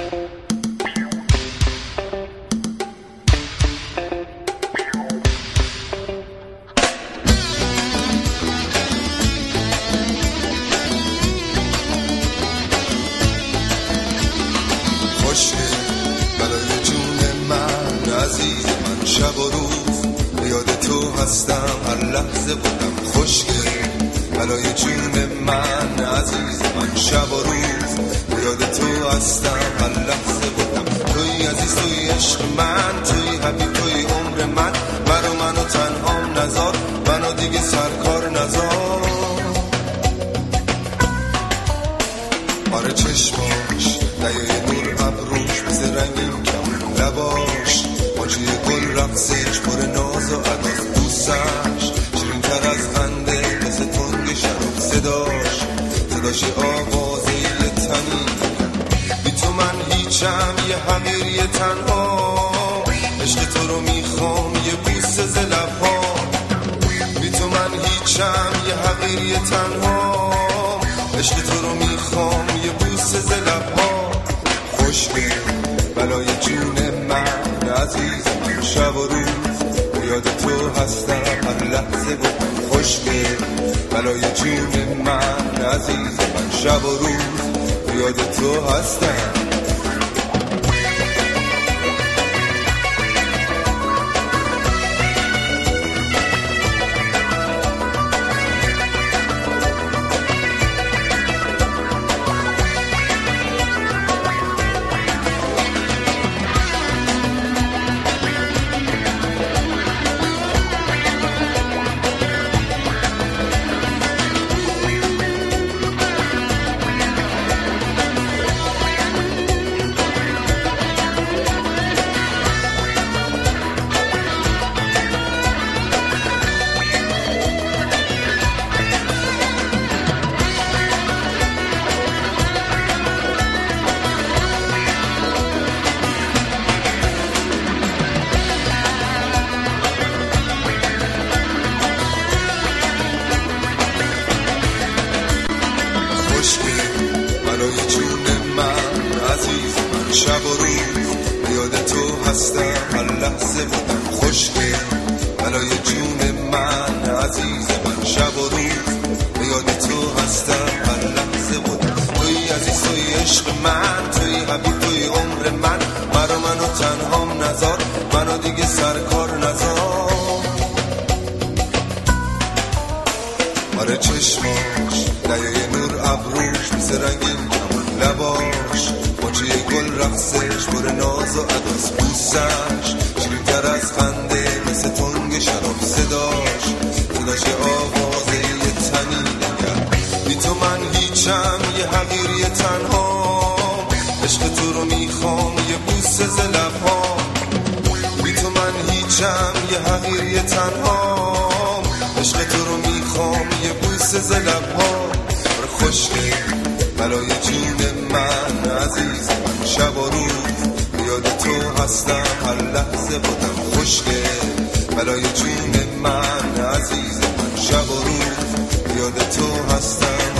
برای جون من عزیز من، شب و روز به یاد تو هستم، هر لحظه بودم خوشگل. برای جون من عزیز من، شب و روز به یاد تو هستم، هر لحظه بودم. توی عزیز، توی عشق من، توی حبیب، توی عمر من. منو تنهام نذار، منو دیگه سرکار نذار. آره چشماش دیای نور، ابروش مثل رنگین کمون لباش، موجی گل رقصش پر ناز و عداز، بوسش شیرین تر از خنده مثل تنگ شراب، صداش آوازه یه تنی. بی تو من هیچم، یه حقیر، یه تنها. عشق تو رو میخوام، یه بوسه ز لب‌ها. بی تو من هیچم، یه حقیر، یه تنها. عشق تو رو میخوام، یه بوسه ز لب‌ها. خوشگل بلای جون من عزیز من، شب و روز به یاد تو هستم، هر لحظه بود. خوشگل بلای جون من عزیز من، شب و روز به یاد تو هستم. برای جون من عزیز من، شب و روز به یاد تو هستم، هر لحظه بودم. خوشگل برای جون من عزیز من، شب و روز به یاد تو هستم، هر لحظه بودم. توی عزیز، توی عشق من، توی حبیب، توی عمر من. منو تنهام نذار، منو دیگه سرکار نذار. آره چشماش دیای نور، ابروش مثل رنگین کمون لباش، موجی گل رقصش پر ناز و عداز، بوسش شیرین تر از خنده مثل تنگ شراب، صداش آوازه یه تنی نگر. بی تو من هیچم، یه حقیر، یه تنها. عشق تو رو میخوام، یه بوسه ز لب‌ها. بی تو من هیچم، یه حقیر، یه تنها. عشق تو رو میخوام، یه بوسه ز لب‌ها. خوشگل بلای جون من عزیز من، شب و روز به یاد تو هستم، هر لحظه بودم. خوشگل بلای جون من عزیز من، شب و روز به یاد تو هستم.